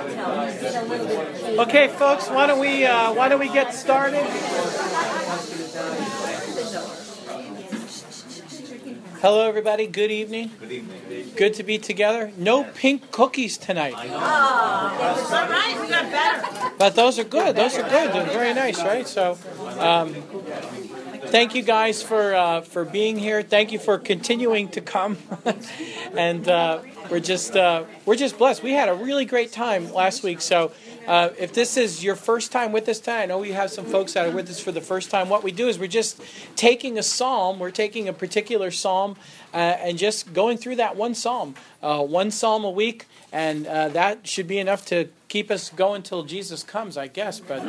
Okay, folks, why don't we get started? Hello, everybody. Good evening. Good evening. Good to be together. No pink cookies tonight. All right, we got better. But those are good. Those are good. They're very nice, right? So, thank you guys for being here. Thank you for continuing to come, and we're just blessed. We had a really great time last week. So, if this is your first time with us tonight, I know we have some folks that are with us for the first time. What we do is we're just taking a psalm. We're taking a particular psalm and just going through that one psalm a week, and that should be enough to keep us going till Jesus comes, I guess. But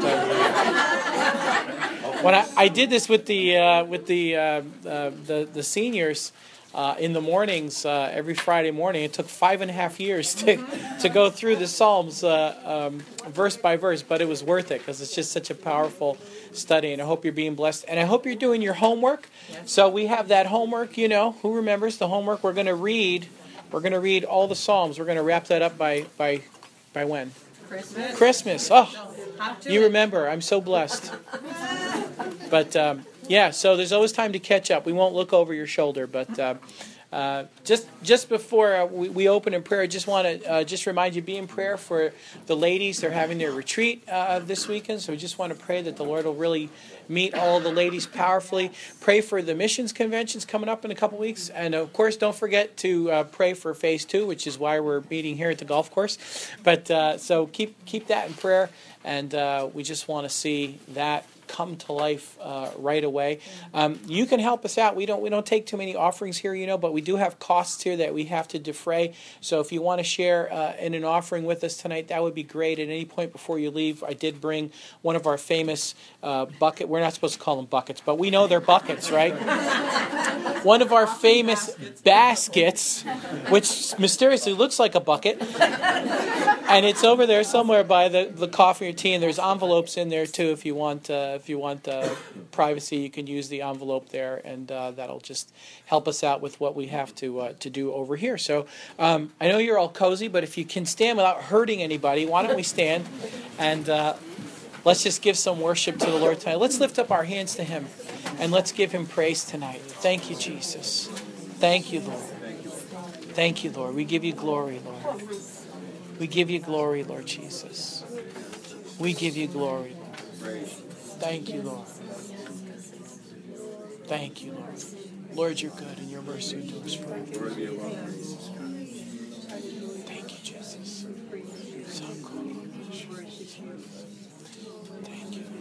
when I did this with the seniors in the mornings every Friday morning, it took 5.5 years to go through the Psalms verse by verse, but it was worth it because it's just such a powerful study, and I hope you're being blessed, and I hope you're doing your homework. So we have that homework. You know, who remembers the homework? We're going to read all the Psalms. We're going to wrap that up by when? Christmas. Oh, you remember. I'm so blessed. But yeah, so there's always time to catch up. We won't look over your shoulder, but just before we open in prayer, I just want to just remind you, be in prayer for the ladies. They're having their retreat this weekend, so we just want to pray that the Lord will really meet all the ladies powerfully. Pray for the missions conventions coming up in a couple weeks, and of course, don't forget to pray for Phase 2, which is why we're meeting here at the golf course. But so keep that in prayer, and we just want to see that come to life right away. You can help us out. We don't take too many offerings here, you know, but we do have costs here that we have to defray. So if you want to share in an offering with us tonight, that would be great. At any point before you leave, I did bring one of our famous bucket. We're not supposed to call them buckets, but we know they're buckets, right? One of our famous baskets, which mysteriously looks like a bucket, and it's over there somewhere by the coffee or tea. And there's envelopes in there too if you want. If you want privacy, you can use the envelope there, and that'll just help us out with what we have to do over here. So I know you're all cozy, but if you can stand without hurting anybody, why don't we stand and let's just give some worship to the Lord tonight. Let's lift up our hands to Him, and let's give Him praise tonight. Thank you, Jesus. Thank you, Lord. Thank you, Lord. We give you glory, Lord. We give you glory, Lord Jesus. We give you glory, Lord. Thank you, Lord. Thank you, Lord. Lord, you're good, and your mercy endures forever. Thank you, Jesus. So cool. Thank you.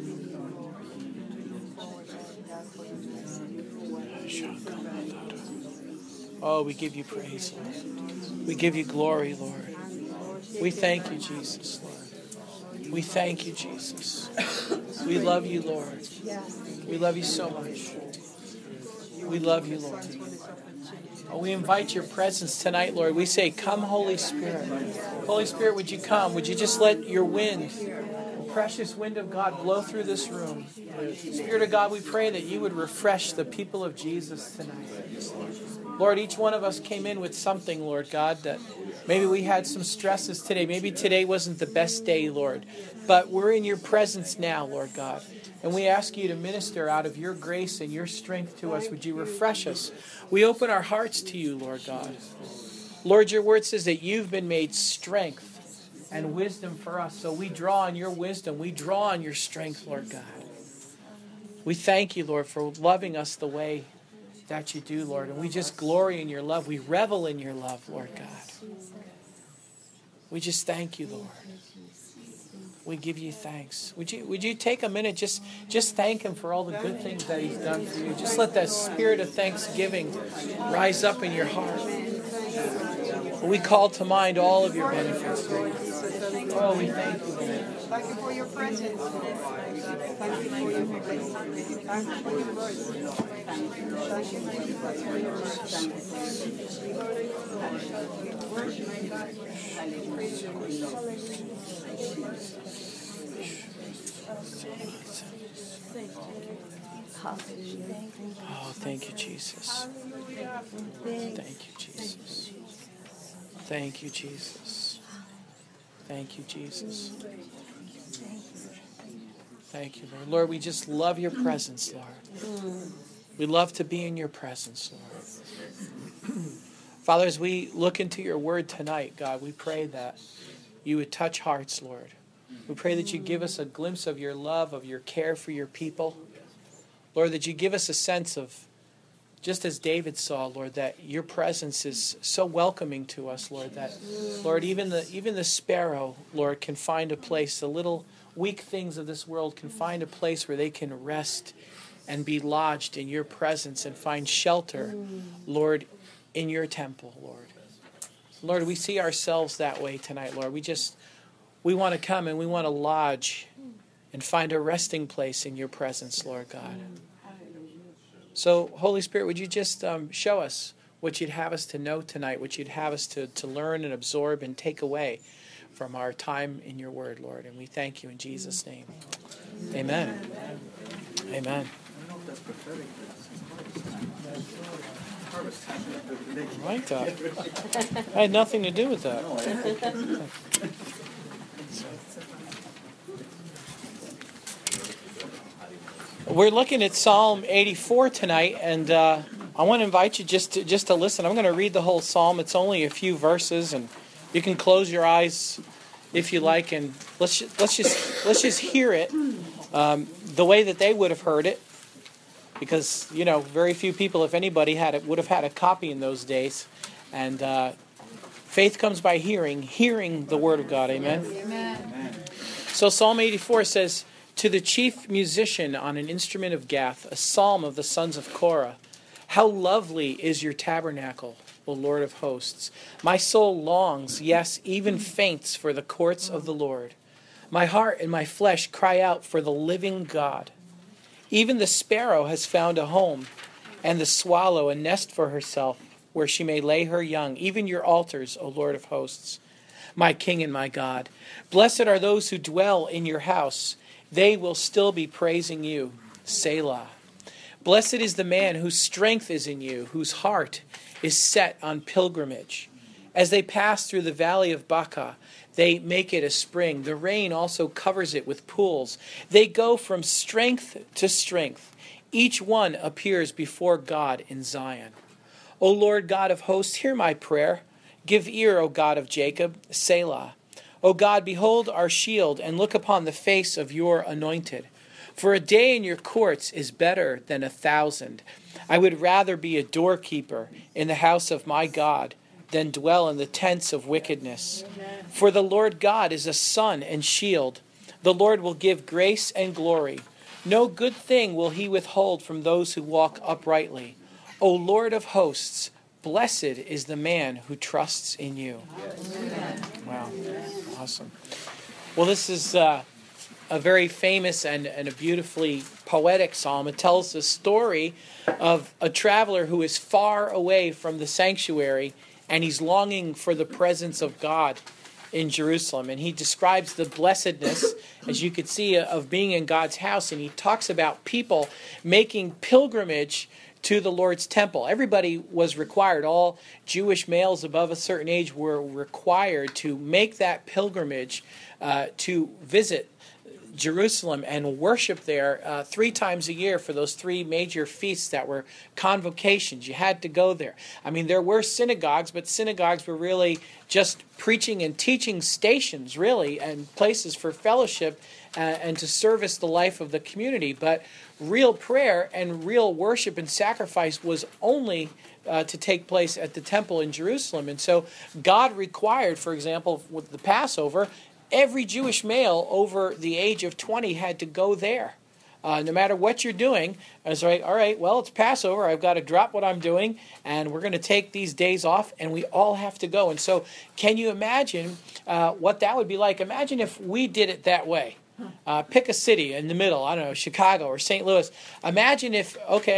Oh, we give you praise, Lord. We give you glory, Lord. We thank you, Jesus, Lord. We thank you, Jesus. We love you, Lord. We love you so much. We love you, Lord. Oh, we invite your presence tonight, Lord. We say, come, Holy Spirit. Holy Spirit, would you come? Would you just let your wind, the precious wind of God, blow through this room? Spirit of God, we pray that you would refresh the people of Jesus tonight. Lord, each one of us came in with something, Lord God, that maybe we had some stresses today. Maybe today wasn't the best day, Lord. But we're in your presence now, Lord God. And we ask you to minister out of your grace and your strength to us. Would you refresh us? We open our hearts to you, Lord God. Lord, your word says that you've been made strength and wisdom for us. So we draw on your wisdom. We draw on your strength, Lord God. We thank you, Lord, for loving us the way that you do, Lord. And we just glory in your love. We revel in your love, Lord God. We just thank you, Lord. We give you thanks. Would you take a minute, just thank him for all the good things that he's done for you. Just let that spirit of thanksgiving rise up in your heart. We call to mind all of your benefits. Oh, we thank you, Lord. Thank you for your presence. Thank you for your grace. Thank you for your mercy. Thank you for your mercy. Oh, thank you, Jesus. Thank you, Jesus. Thank you, Jesus. Thank you, Jesus. Thank you, Lord. Lord, we just love your presence, Lord. We love to be in your presence, Lord. Father, as we look into your word tonight, God, we pray that you would touch hearts, Lord. We pray that you give us a glimpse of your love, of your care for your people. Lord, that you give us a sense of, just as David saw, Lord, that your presence is so welcoming to us, Lord, that, Lord, even the sparrow, Lord, can find a place. The little weak things of this world can find a place where they can rest and be lodged in your presence and find shelter, Lord, in your temple, Lord. Lord, we see ourselves that way tonight, Lord. We want to come and we want to lodge and find a resting place in your presence, Lord God. So, Holy Spirit, would you just show us what you'd have us to know tonight, what you'd have us to learn and absorb and take away from our time in your word, Lord. And we thank you in Jesus' name. Amen. Amen. Right. I had nothing to do with that. We're looking at Psalm 84 tonight, and I want to invite you just to listen. I'm going to read the whole psalm. It's only a few verses, and you can close your eyes if you like, and let's just hear it the way that they would have heard it, because very few people, if anybody, would have had a copy in those days, and faith comes by hearing the word of God. Amen. Amen. So Psalm 84 says, "To the chief musician on an instrument of Gath, a psalm of the sons of Korah. How lovely is your tabernacle, O Lord of hosts. My soul longs, yes, even faints for the courts of the Lord. My heart and my flesh cry out for the living God. Even the sparrow has found a home, and the swallow a nest for herself, where she may lay her young, even your altars, O Lord of hosts. My King and my God, blessed are those who dwell in your house. They will still be praising you. Selah. Blessed is the man whose strength is in you, whose heart is set on pilgrimage. As they pass through the valley of Baca, they make it a spring. The rain also covers it with pools. They go from strength to strength. Each one appears before God in Zion. O Lord God of hosts, hear my prayer. Give ear, O God of Jacob. Selah. O God, behold our shield, and look upon the face of your anointed. For a day in your courts is better than 1,000. I would rather be a doorkeeper in the house of my God than dwell in the tents of wickedness. Amen. For the Lord God is a sun and shield. The Lord will give grace and glory. No good thing will he withhold from those who walk uprightly. O Lord of hosts, blessed is the man who trusts in you." Amen. Wow. Awesome. Well, this is a very famous and a beautifully poetic psalm. It tells the story of a traveler who is far away from the sanctuary, and he's longing for the presence of God in Jerusalem. And he describes the blessedness, as you could see, of being in God's house. And he talks about people making pilgrimage to the Lord's temple. Everybody was required. All Jewish males above a certain age were required to make that pilgrimage to visit Jerusalem and worship there 3 times a year for those 3 major feasts that were convocations. You had to go there. I mean, there were synagogues, but synagogues were really just preaching and teaching stations, really, and places for fellowship and to service the life of the community. But real prayer and real worship and sacrifice was only to take place at the temple in Jerusalem. And so God required, for example, with the Passover, every Jewish male over the age of 20 had to go there. No matter what you're doing, I was like, all right, well, it's Passover. I've got to drop what I'm doing, and we're going to take these days off, and we all have to go. And so can you imagine what that would be like? Imagine if we did it that way. Pick a city in the middle, I don't know, Chicago or St. Louis. Imagine if,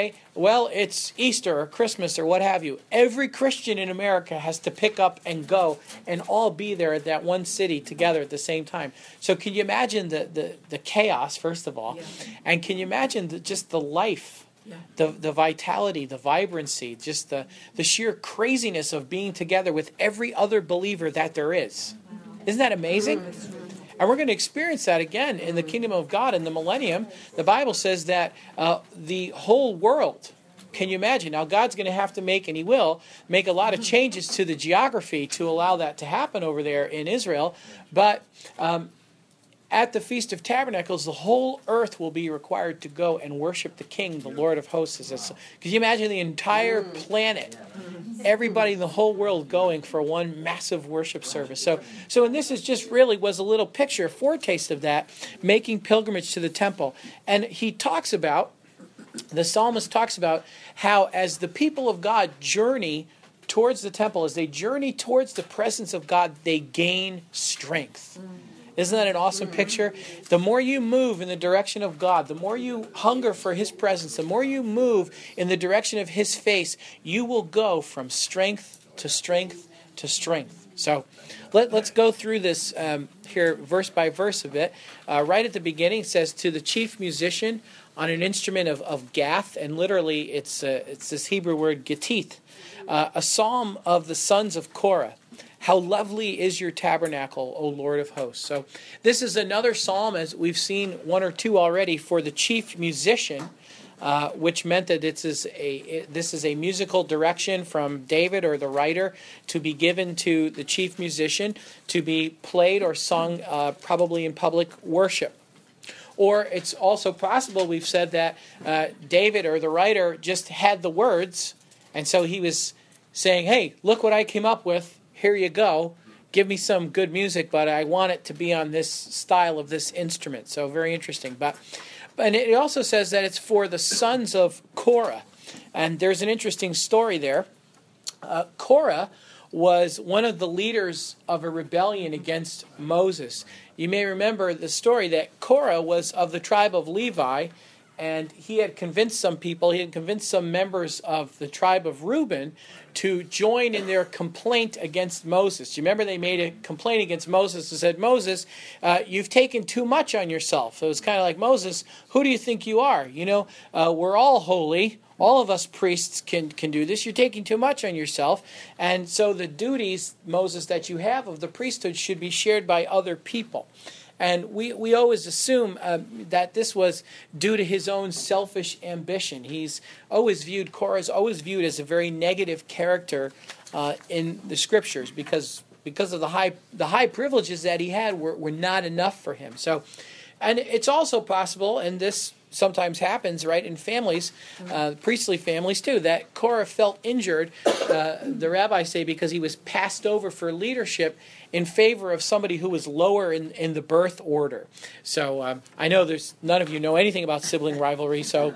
it's Easter or Christmas or what have you. Every Christian in America has to pick up and go and all be there at that one city together at the same time. So can you imagine the chaos, first of all? Yeah. And can you imagine just the life, the vitality, the vibrancy, just the sheer craziness of being together with every other believer that there is? Isn't that amazing? And we're going to experience that again in the kingdom of God in the millennium. The Bible says that the whole world, can you imagine? Now God's going to have to make, and He will, make a lot of changes to the geography to allow that to happen over there in Israel. But at the Feast of Tabernacles, the whole earth will be required to go and worship the King, the Lord of hosts. Could you imagine the entire planet, everybody in the whole world going for one massive worship service? So and this is just really was a little picture, a foretaste of that, making pilgrimage to the temple. And he talks about, the psalmist talks about how as the people of God journey towards the temple, as they journey towards the presence of God, they gain strength. Isn't that an awesome picture? The more you move in the direction of God, the more you hunger for His presence, the more you move in the direction of His face, you will go from strength to strength to strength. So let's go through this here verse by verse a bit. Right at the beginning it says, to the chief musician on an instrument of Gath, and literally it's this Hebrew word Gittith, a psalm of the sons of Korah. How lovely is your tabernacle, O Lord of hosts. So this is another psalm, as we've seen one or two already, for the chief musician, which meant that this is a musical direction from David or the writer to be given to the chief musician to be played or sung probably in public worship. Or it's also possible, we've said, that David or the writer just had the words, and so he was saying, hey, look what I came up with. Here you go. Give me some good music, but I want it to be on this style of this instrument. So very interesting. And it also says that it's for the sons of Korah. And there's an interesting story there. Korah was one of the leaders of a rebellion against Moses. You may remember the story that Korah was of the tribe of Levi, and he had convinced some people, he had convinced some members of the tribe of Reuben to join in their complaint against Moses. Do you remember they made a complaint against Moses and said, Moses, you've taken too much on yourself. It was kind of like, Moses, who do you think you are? You know, we're all holy. All of us priests can do this. You're taking too much on yourself. And so the duties, Moses, that you have of the priesthood should be shared by other people. And we always assume that this was due to his own selfish ambition. Korah is always viewed as a very negative character in the scriptures because of the high privileges that he had were not enough for him. So, and it's also possible, and this sometimes happens, right, in families, priestly families too, that Korah felt injured, the rabbis say, because he was passed over for leadership in favor of somebody who was lower in the birth order. So I know none of you know anything about sibling rivalry, so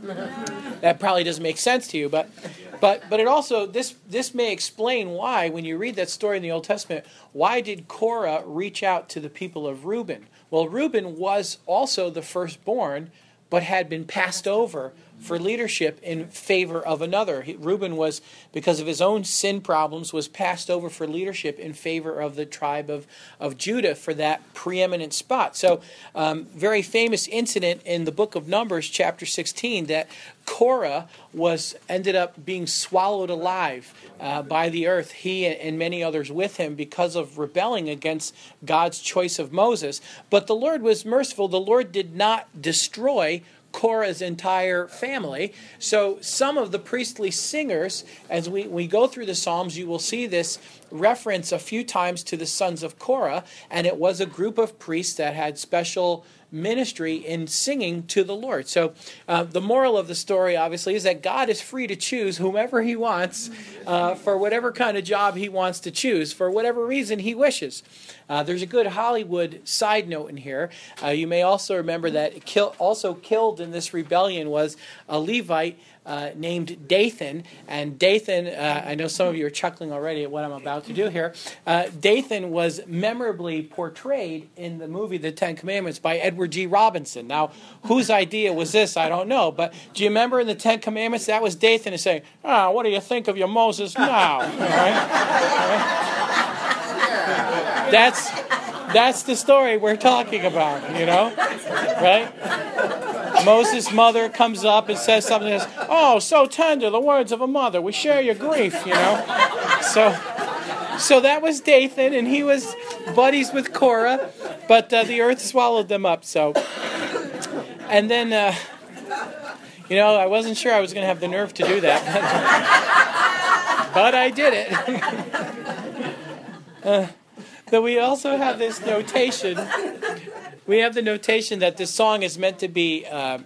that probably doesn't make sense to you. But it also, this may explain why, when you read that story in the Old Testament, why did Korah reach out to the people of Reuben? Well, Reuben was also the firstborn, but had been passed over for leadership in favor of another. Reuben was, because of his own sin problems, was passed over for leadership in favor of the tribe of Judah for that preeminent spot. So, very famous incident in the book of Numbers, chapter 16, that Korah ended up being swallowed alive by the earth, he and many others with him, because of rebelling against God's choice of Moses. But the Lord was merciful. The Lord did not destroy Korah's entire family. So some of the priestly singers, as we go through the Psalms, you will see this reference a few times to the sons of Korah, and it was a group of priests that had special ministry in singing to the Lord. So the moral of the story, obviously, is that God is free to choose whomever he wants for whatever kind of job he wants to choose, for whatever reason he wishes. There's a good Hollywood side note in here. You may also remember that also killed in this rebellion was a Levite named Dathan. And Dathan, I know some of you are chuckling already at what I'm about to do here. Dathan was memorably portrayed in the movie The Ten Commandments by Edward G. Robinson. Now, whose idea was this? I don't know. But do you remember in the Ten Commandments, that was Dathan saying, what do you think of your Moses now? All right? That's the story we're talking about, right? Moses' mother comes up and says something like, oh, so tender, the words of a mother. We share your grief, So So that was Dathan, and he was buddies with Korah, but the earth swallowed them up. So, and then, I wasn't sure I was going to have the nerve to do that, but I did it. But we also have this notation. We have the notation that this song is meant to be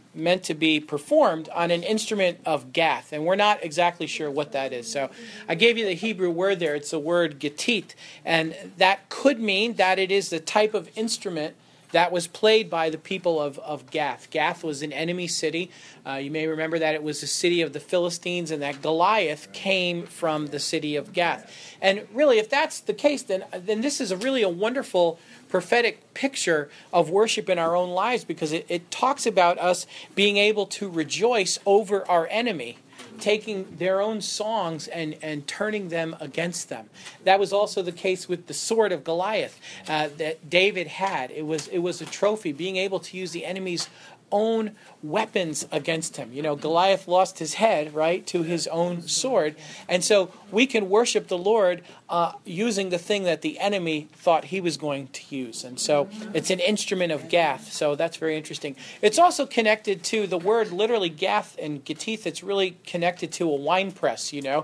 performed on an instrument of Gath, and we're not exactly sure what that is. So I gave you the Hebrew word there. It's the word getit, and that could mean that it is the type of instrument that was played by the people of Gath. Gath was an enemy city. You may remember that it was the city of the Philistines, and that Goliath came from the city of Gath. And really, if that's the case, then this is a wonderful prophetic picture of worship in our own lives, because it talks about us being able to rejoice over our enemy, taking their own songs and turning them against them. That was also the case with the sword of Goliath that David had. It was a trophy, being able to use the enemy's own weapons against him. Goliath lost his head, right, to his own sword. And so we can worship the Lord using the thing that the enemy thought he was going to use. And so it's an instrument of Gath. So that's very interesting. It's also connected to the word, literally Gath and Gittith. It's really connected to a wine press, You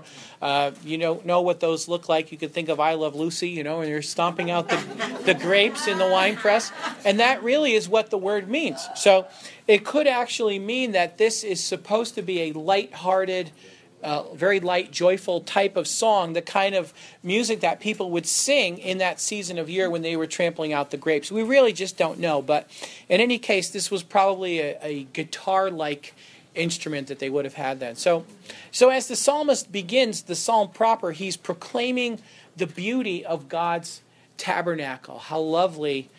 know what those look like. You could think of I Love Lucy, and you're stomping out the grapes in the wine press. And that really is what the word means. So it could actually mean that this is supposed to be a light-hearted, very light, joyful type of song, the kind of music that people would sing in that season of year when they were trampling out the grapes. We really just don't know. But in any case, this was probably a guitar-like instrument that they would have had then. So as the psalmist begins the psalm proper, he's proclaiming the beauty of God's tabernacle. How lovely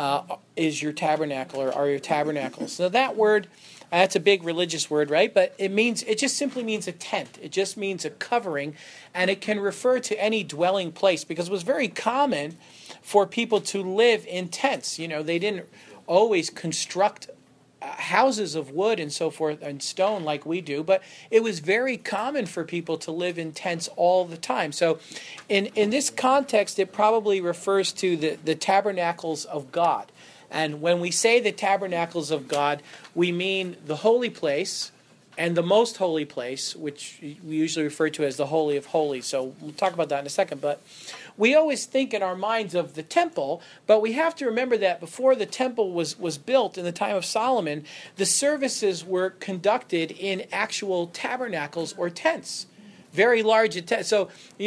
is your tabernacle, or are your tabernacles. So that word, that's a big religious word, right? But it just simply means a tent. It just means a covering, and it can refer to any dwelling place, because it was very common for people to live in tents. They didn't always construct houses of wood and so forth and stone like we do, but it was very common for people to live in tents all the time. So in this context, it probably refers to the tabernacles of God. And when we say the tabernacles of God, we mean the holy place and the most holy place, which we usually refer to as the Holy of Holies. So we'll talk about that in a second. But we always think in our minds of the temple, but we have to remember that before the temple was built in the time of Solomon, the services were conducted in actual tabernacles or tents, very large tents. So,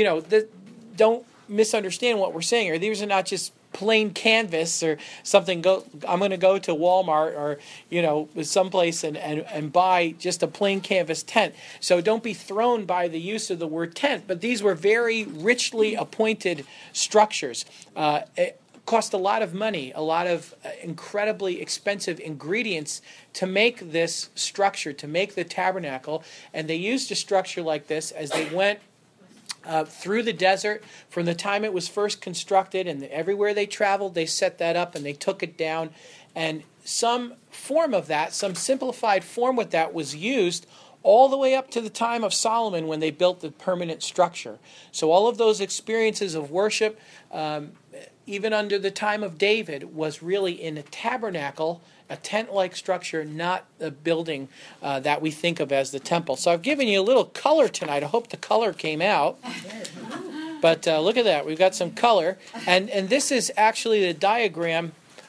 don't misunderstand what we're saying here. These are not just plain canvas or something. I'm going to go to Walmart or someplace and buy just a plain canvas tent. So don't be thrown by the use of the word tent. But these were very richly appointed structures. It cost a lot of money, a lot of incredibly expensive ingredients to make this structure, to make the tabernacle. And they used a structure like this as they went through the desert from the time it was first constructed, and everywhere they traveled, they set that up and they took it down. And some form of that, some simplified form with that was used all the way up to the time of Solomon when they built the permanent structure. So all of those experiences of worship, even under the time of David, was really in a tabernacle, a tent-like structure, not a building that we think of as the temple. So I've given you a little color tonight. I hope the color came out. But look at that. We've got some color. And this is actually the diagram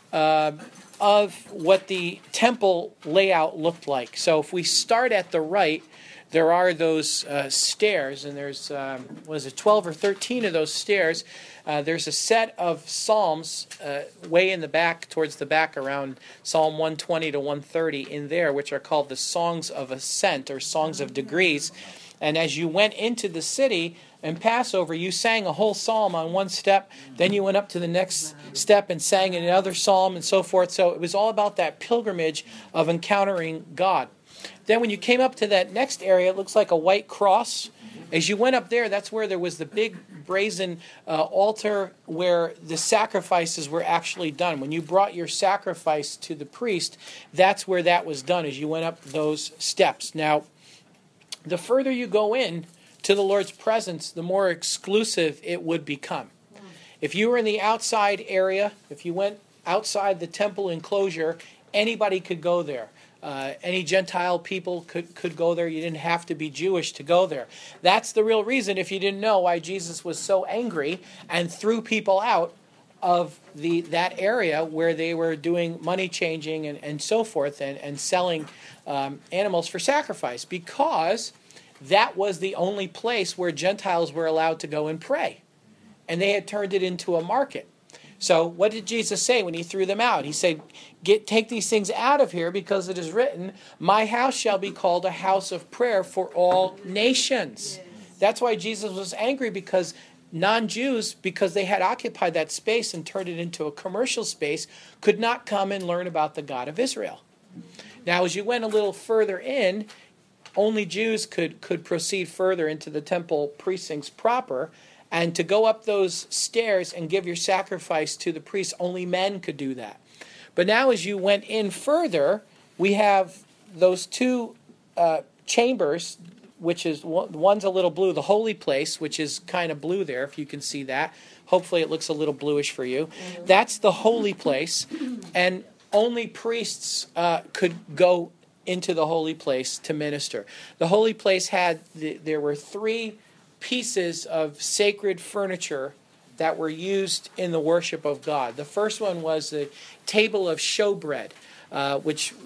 of what the temple layout looked like. So if we start at the right, there are those stairs, and there's 12 or 13 of those stairs. There's a set of psalms way in the back, towards the back, around Psalm 120 to 130 in there, which are called the Songs of Ascent or Songs of Degrees. And as you went into the city in Passover, you sang a whole psalm on one step, then you went up to the next step and sang another psalm and so forth. So it was all about that pilgrimage of encountering God. Then when you came up to that next area, it looks like a white cross. As you went up there, that's where there was the big brazen altar where the sacrifices were actually done. When you brought your sacrifice to the priest, that's where that was done as you went up those steps. Now, the further you go in to the Lord's presence, the more exclusive it would become. If you were in the outside area, if you went outside the temple enclosure, anybody could go there. Any Gentile people could go there. You didn't have to be Jewish to go there. That's the real reason, if you didn't know, why Jesus was so angry and threw people out of that area where they were doing money changing and so forth and selling animals for sacrifice, because that was the only place where Gentiles were allowed to go and pray. And they had turned it into a market. So what did Jesus say when he threw them out? He said, take these things out of here, because it is written, my house shall be called a house of prayer for all nations. That's why Jesus was angry, because non-Jews, because they had occupied that space and turned it into a commercial space, could not come and learn about the God of Israel. Now, as you went a little further in, only Jews could proceed further into the temple precincts proper. And to go up those stairs and give your sacrifice to the priest, only men could do that. But now as you went in further, we have those two chambers, which is, one's a little blue, the holy place, which is kind of blue there, if you can see that. Hopefully it looks a little bluish for you. That's the holy place, and only priests could go into the holy place to minister. The holy place there were 3 pieces of sacred furniture that were used in the worship of God. The first one was the table of showbread, which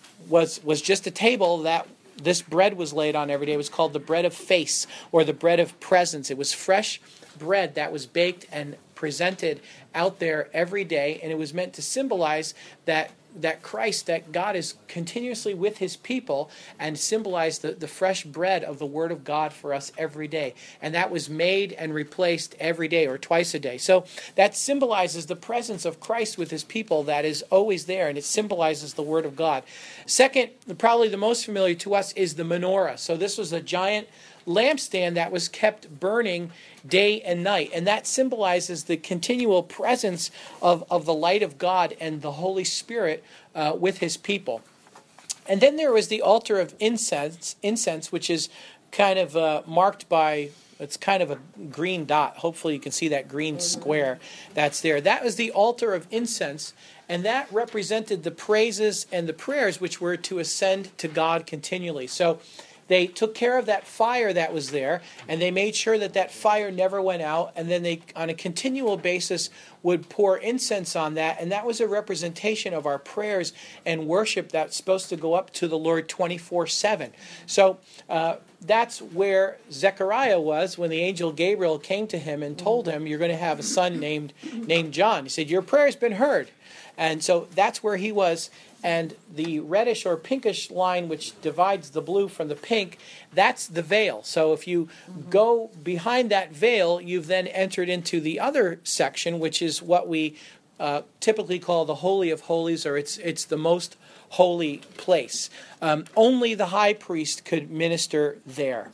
was just a table that this bread was laid on every day. It was called the bread of face, or the bread of presence. It was fresh bread that was baked and presented out there every day, and it was meant to symbolize that Christ, that God is continuously with his people, and symbolize the fresh bread of the Word of God for us every day. And that was made and replaced every day or twice a day. So that symbolizes the presence of Christ with his people that is always there, and it symbolizes the Word of God. Second, probably the most familiar to us, is the menorah. So this was a giant lampstand that was kept burning day and night, and that symbolizes the continual presence of the light of God and the Holy Spirit with his people. And then there was the altar of incense, which is kind of marked by, it's kind of a green dot. Hopefully you can see that green square that's there. That was the altar of incense, and that represented the praises and the prayers which were to ascend to God continually. So they took care of that fire that was there, and they made sure that fire never went out, and then they, on a continual basis, would pour incense on that, and that was a representation of our prayers and worship that's supposed to go up to the Lord 24/7. So that's where Zechariah was when the angel Gabriel came to him and told him, you're going to have a son named John. He said, your prayer's been heard. And so that's where he was. And the reddish or pinkish line which divides the blue from the pink, that's the veil. So if you go behind that veil, you've then entered into the other section, which is what we typically call the Holy of Holies, or it's the most holy place. Only the high priest could minister there.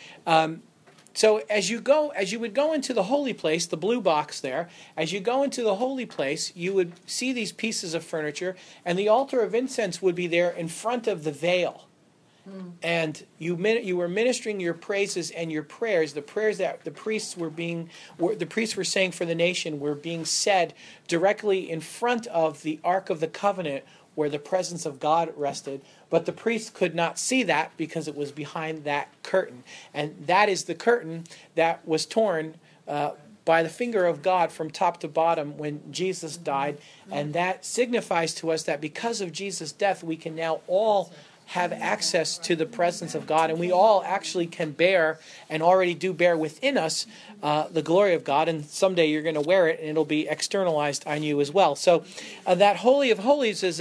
So as you would go into the holy place, the blue box there, as you go into the holy place, you would see these pieces of furniture, and the altar of incense would be there in front of the veil. And you were ministering your praises and your prayers. The prayers that the priests were saying for the nation were being said directly in front of the Ark of the Covenant, where the presence of God rested. But the priest could not see that because it was behind that curtain. And that is the curtain that was torn by the finger of God from top to bottom when Jesus died. And that signifies to us that because of Jesus' death, we can now all have access to the presence of God, and we all actually can bear, and already do bear within us, the glory of God, and someday you're going to wear it, and it'll be externalized on you as well. So that Holy of Holies is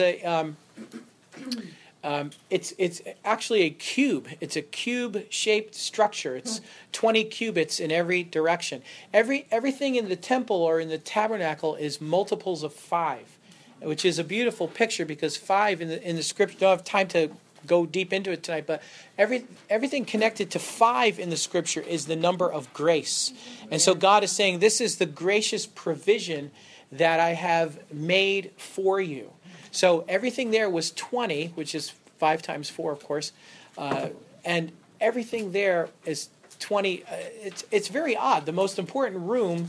it's actually a cube. It's a cube-shaped structure. It's 20 cubits in every direction. Everything in the temple or in the tabernacle is multiples of 5, which is a beautiful picture, because 5 in the scripture, don't have time to go deep into it tonight, but everything connected to 5 in the scripture is the number of grace. And so God is saying, this is the gracious provision that I have made for you. So everything there was 20, which is 5 times 4, of course, and everything there is 20. It's very odd. The most important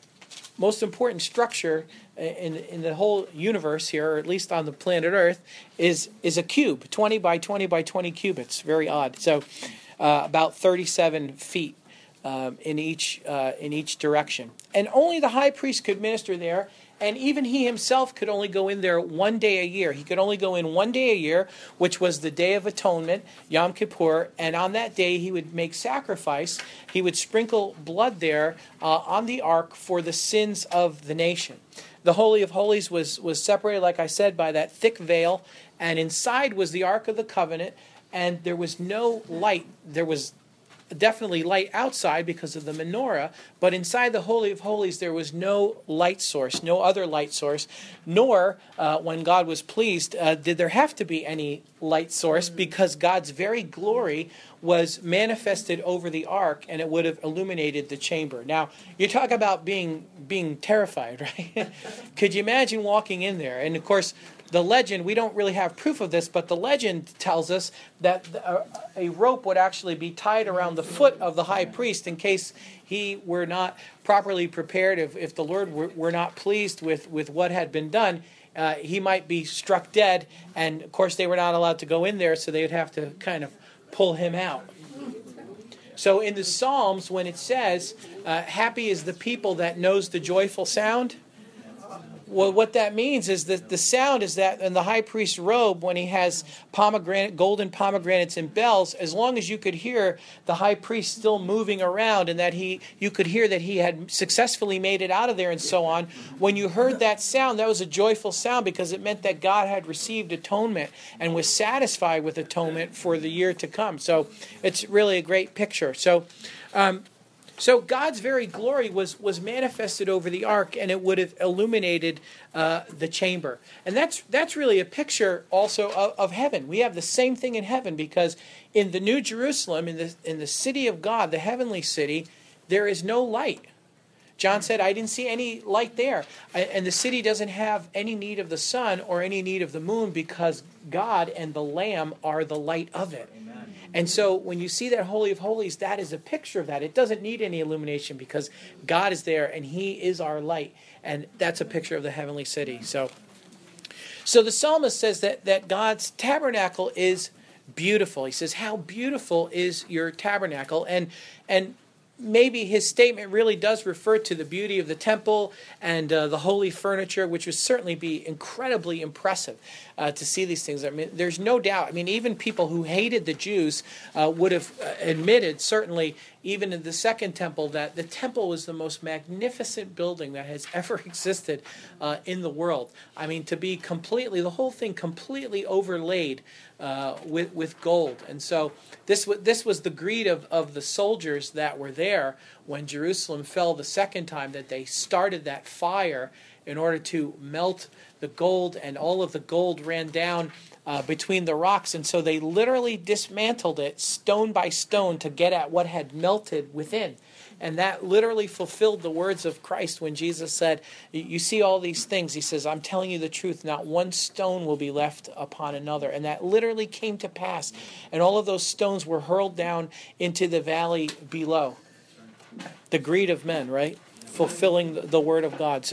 structure in the whole universe here, or at least on the planet Earth, is a cube, 20 by 20 by 20 cubits. Very odd. So about 37 feet in each direction, and only the high priest could minister there. And even he himself could only go in there 1 day a year. He could only go in 1 day a year, which was the Day of Atonement, Yom Kippur. And on that day, he would make sacrifice. He would sprinkle blood there on the ark for the sins of the nation. The Holy of Holies was separated, like I said, by that thick veil. And inside was the Ark of the Covenant. And there was no light. There was definitely light outside because of the menorah, but inside the Holy of Holies there was no light source, no other light source, nor, when God was pleased, did there have to be any light source, because God's very glory was manifested over the ark, and it would have illuminated the chamber. Now, you talk about being terrified, right? Could you imagine walking in there? And of course, the legend, we don't really have proof of this, but the legend tells us that a rope would actually be tied around the foot of the high priest in case he were not properly prepared. If the Lord were not pleased with what had been done, he might be struck dead. And of course, they were not allowed to go in there, so they would have to kind of pull him out. So in the Psalms, when it says, happy is the people that knows the joyful sound, well, what that means is that the sound is that in the high priest's robe, when he has golden pomegranates and bells, as long as you could hear the high priest still moving around, and that you could hear that he had successfully made it out of there and so on, when you heard that sound, that was a joyful sound, because it meant that God had received atonement and was satisfied with atonement for the year to come. So it's really a great picture. So God's very glory was manifested over the ark, and it would have illuminated the chamber. And that's really a picture also of heaven. We have the same thing in heaven, because in the New Jerusalem, in the city of God, the heavenly city, there is no light. John said, I didn't see any light there. And the city doesn't have any need of the sun or any need of the moon, because God and the Lamb are the light of it. Amen. And so when you see that Holy of Holies, that is a picture of that. It doesn't need any illumination, because God is there and he is our light. And that's a picture of the heavenly city. So the psalmist says that God's tabernacle is beautiful. He says, how beautiful is your tabernacle? And maybe his statement really does refer to the beauty of the temple and the holy furniture, which would certainly be incredibly impressive to see these things. I mean, there's no doubt. I mean, even people who hated the Jews would have admitted, certainly even in the second temple, that the temple was the most magnificent building that has ever existed in the world. I mean, to be the whole thing completely overlaid with gold. And so this was the greed of the soldiers that were there when Jerusalem fell the second time, that they started that fire in order to melt the gold, and all of the gold ran down between the rocks. And so they literally dismantled it stone by stone to get at what had melted within. And that literally fulfilled the words of Christ when Jesus said, you see all these things. He says, I'm telling you the truth. Not one stone will be left upon another. And that literally came to pass. And all of those stones were hurled down into the valley below. The greed of men, right? Fulfilling the word of God.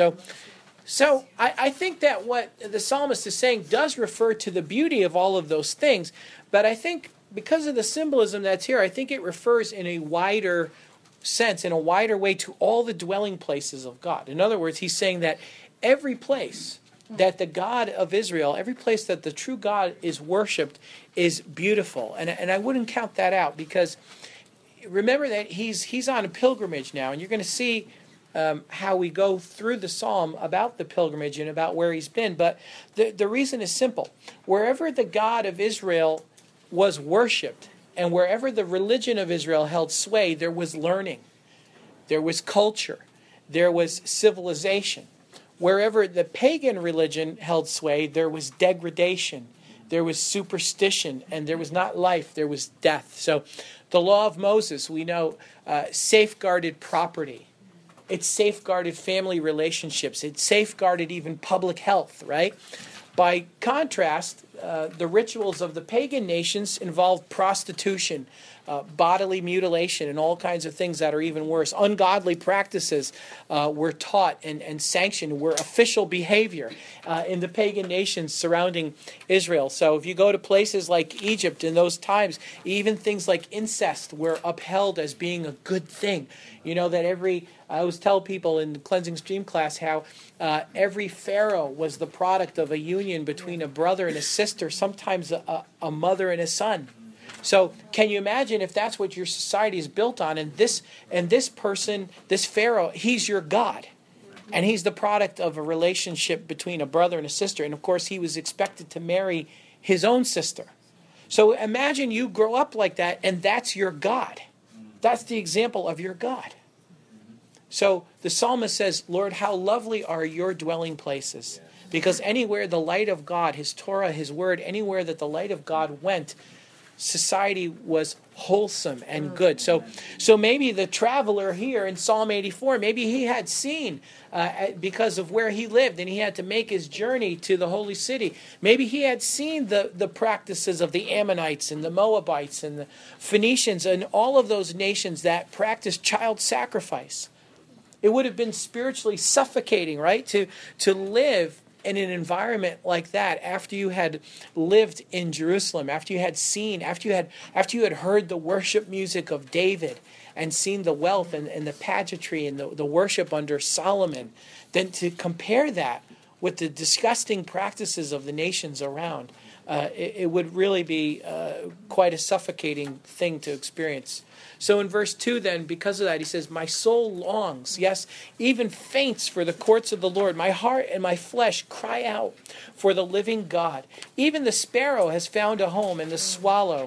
So I think that what the psalmist is saying does refer to the beauty of all of those things. But I think because of the symbolism that's here, I think it refers in a wider sense, in a wider way, to all the dwelling places of God. In other words, he's saying that every place that the God of Israel, every place that the true God is worshipped, is beautiful. And I wouldn't count that out, because remember that he's on a pilgrimage now, and you're going to see how we go through the psalm about the pilgrimage and about where he's been. But the reason is simple. Wherever the God of Israel was worshipped, and wherever the religion of Israel held sway, there was learning, there was culture, there was civilization. Wherever the pagan religion held sway, there was degradation, there was superstition, and there was not life, there was death. So the law of Moses, we know, safeguarded property. It safeguarded family relationships. It safeguarded even public health, right? By contrast, the rituals of the pagan nations involved prostitution, bodily mutilation, and all kinds of things that are even worse. Ungodly practices were taught and sanctioned, were official behavior in the pagan nations surrounding Israel. So if you go to places like Egypt in those times, even things like incest were upheld as being a good thing. You know that I always tell people in the Cleansing Stream class how every pharaoh was the product of a union between a brother and a sister, sometimes a mother and a son. So can you imagine if that's what your society is built on, and this person, this pharaoh, he's your god, and he's the product of a relationship between a brother and a sister, and of course he was expected to marry his own sister. So imagine you grow up like that, and that's your god. That's the example of your God. So the psalmist says, Lord, how lovely are your dwelling places. Because anywhere the light of God, his Torah, his word, anywhere that the light of God went, society was wholesome and good. So maybe the traveler here in Psalm 84, maybe he had seen, because of where he lived, and he had to make his journey to the holy city. Maybe he had seen the practices of the Ammonites and the Moabites and the Phoenicians and all of those nations that practiced child sacrifice. It would have been spiritually suffocating, right, to live in an environment like that after you had lived in Jerusalem, after you had seen, after you had heard the worship music of David and seen the wealth and the pageantry and the worship under Solomon, then to compare that with the disgusting practices of the nations around, it would really be quite a suffocating thing to experience. So in verse 2 then, because of that, he says, my soul longs, yes, even faints for the courts of the Lord. My heart and my flesh cry out for the living God. Even the sparrow has found a home, and the swallow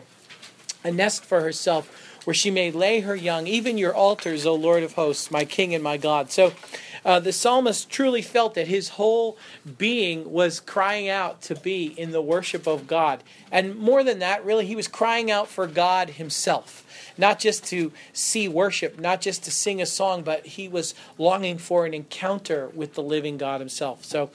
a nest for herself, where she may lay her young. Even your altars, O Lord of hosts, my King and my God. So the psalmist truly felt that his whole being was crying out to be in the worship of God. And more than that, really, he was crying out for God himself. Not just to see worship, not just to sing a song, but he was longing for an encounter with the living God himself. So,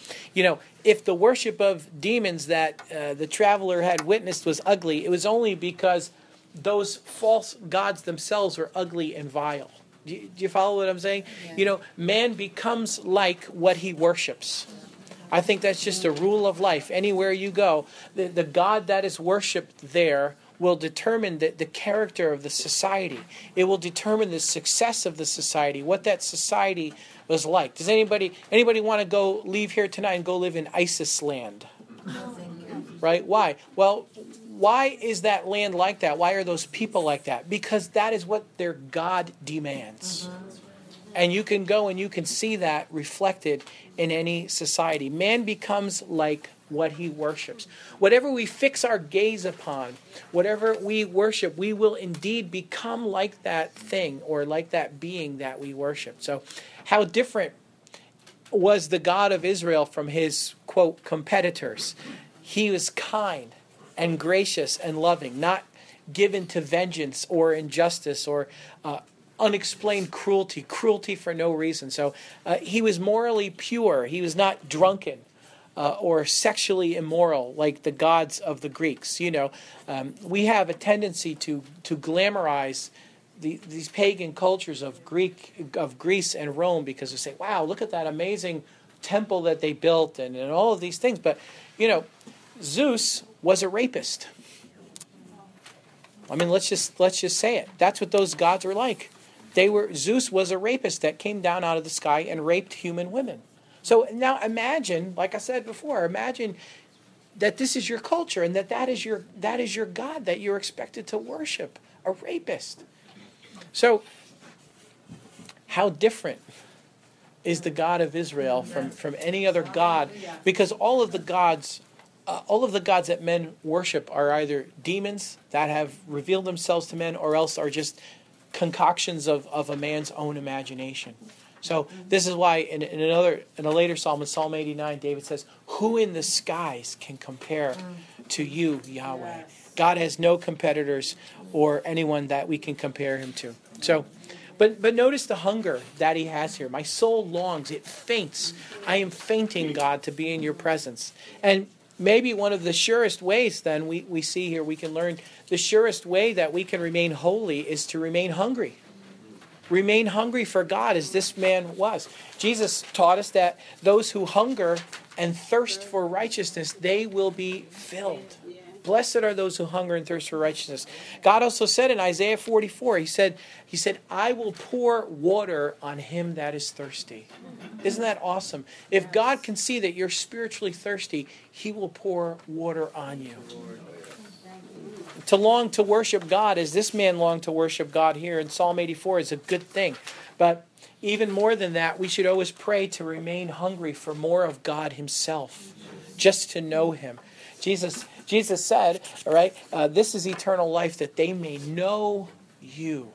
if the worship of demons that the traveler had witnessed was ugly, it was only because those false gods themselves were ugly and vile. Do you follow what I'm saying? Yeah. Man becomes like what he worships. I think that's just a rule of life. Anywhere you go, the God that is worshipped there will determine the character of the society. It will determine the success of the society, what that society was like. Does anybody want to leave here tonight and go live in ISIS land? Right? Why? Well, why is that land like that? Why are those people like that? Because that is what their God demands. And you can go and you can see that reflected in any society. Man becomes like what he worships. Whatever we fix our gaze upon, whatever we worship, we will indeed become like that thing or like that being that we worship. So how different was the God of Israel from his, quote, competitors? He was kind and gracious and loving, not given to vengeance or injustice or unexplained cruelty for no reason. So he was morally pure. He was not drunken or sexually immoral like the gods of the Greeks. We have a tendency to glamorize these pagan cultures of Greece and Rome, because we say, wow, look at that amazing temple that they built and all of these things. But, Zeus was a rapist. I mean, let's just say it. That's what those gods were like. Zeus was a rapist that came down out of the sky and raped human women. So now imagine, like I said before, imagine that this is your culture and that is your God that you're expected to worship, a rapist. So how different is the God of Israel from any other God? Because all of the gods that men worship are either demons that have revealed themselves to men, or else are just concoctions of a man's own imagination. So this is why in a later psalm, in Psalm 89, David says, "Who in the skies can compare to you, Yahweh?" Yes. God has no competitors or anyone that we can compare him to. So, but notice the hunger that he has here. My soul longs; it faints. I am fainting, God, to be in your presence. And maybe one of the surest ways then we see here, we can learn the surest way that we can remain holy is to remain hungry. Remain hungry for God as this man was. Jesus taught us that those who hunger and thirst for righteousness, they will be filled. Blessed are those who hunger and thirst for righteousness. God also said in Isaiah 44, He said, I will pour water on him that is thirsty. Isn't that awesome? If God can see that you're spiritually thirsty, He will pour water on you. To long to worship God, as this man longed to worship God here in Psalm 84, is a good thing. But even more than that, we should always pray to remain hungry for more of God Himself, just to know Him. Jesus said, all right, this is eternal life, that they may know you.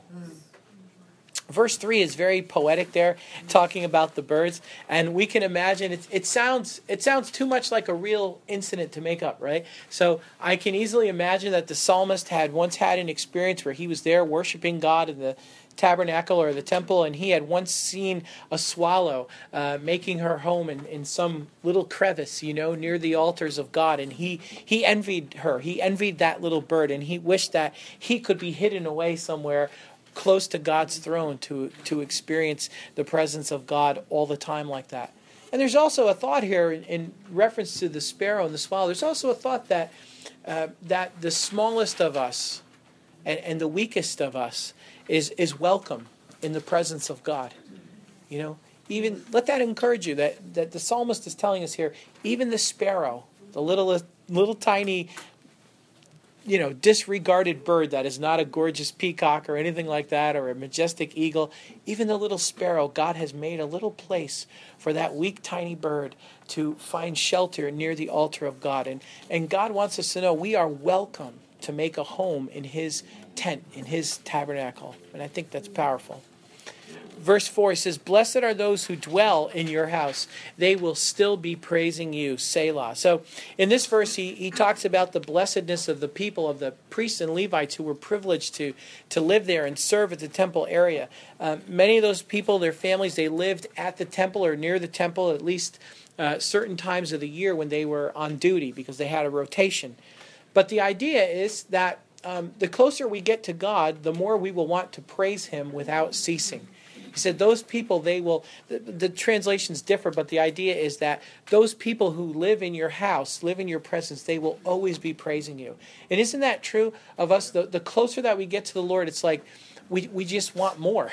Verse 3 is very poetic there, talking about the birds. And we can imagine, it sounds too much like a real incident to make up, right? So I can easily imagine that the psalmist had once had an experience where he was there worshiping God in the tabernacle or the temple, and he had once seen a swallow making her home in some little crevice, near the altars of God, and he envied her. He envied that little bird, and he wished that he could be hidden away somewhere close to God's throne to experience the presence of God all the time like that. And there's also a thought here in reference to the sparrow and the swallow. There's also a thought that the smallest of us and the weakest of us is welcome in the presence of God. Even let that encourage you that the psalmist is telling us here, even the sparrow, the little tiny disregarded bird that is not a gorgeous peacock or anything like that, or a majestic eagle, even the little sparrow, God has made a little place for that weak, tiny bird to find shelter near the altar of God. And God wants us to know we are welcome to make a home in His tent, in His tabernacle. And I think that's powerful. Verse 4 says, blessed are those who dwell in your house. They will still be praising you, Selah. So in this verse, he talks about the blessedness of the people, of the priests and Levites who were privileged to live there and serve at the temple area. Many of those people, their families, they lived at the temple or near the temple at least certain times of the year when they were on duty, because they had a rotation. But the idea is that the closer we get to God, the more we will want to praise Him without ceasing. He said those people, they will, the translations differ, but the idea is that those people who live in your house, live in your presence, they will always be praising you. And isn't that true of us? The closer that we get to the Lord, it's like we just want more.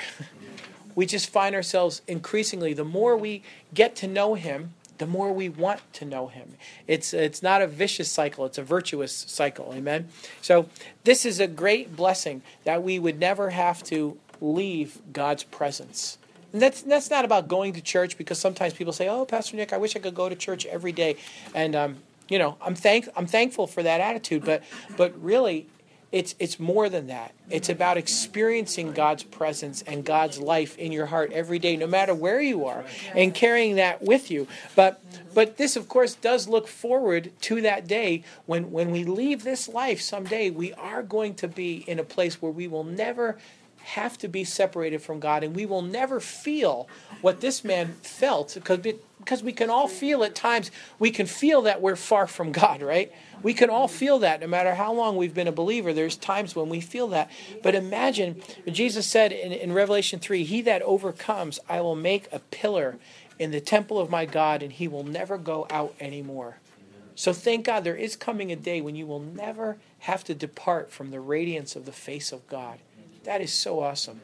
We just find ourselves increasingly, the more we get to know Him, the more we want to know Him. It's not a vicious cycle, it's a virtuous cycle. Amen? So this is a great blessing that we would never have to leave God's presence. And that's not about going to church, because sometimes people say, "Oh, Pastor Nick, I wish I could go to church every day." And I'm thankful for that attitude, but really it's more than that. It's about experiencing God's presence and God's life in your heart every day, no matter where you are, and carrying that with you. But this, of course, does look forward to that day when we leave this life someday. We are going to be in a place where we will never have to be separated from God, and we will never feel what this man felt, because we can all feel at times, we can feel that we're far from God, right? We can all feel that no matter how long we've been a believer. There's times when we feel that. But imagine, Jesus said in Revelation 3, he that overcomes, I will make a pillar in the temple of my God, and he will never go out anymore. So thank God there is coming a day when you will never have to depart from the radiance of the face of God. That is so awesome.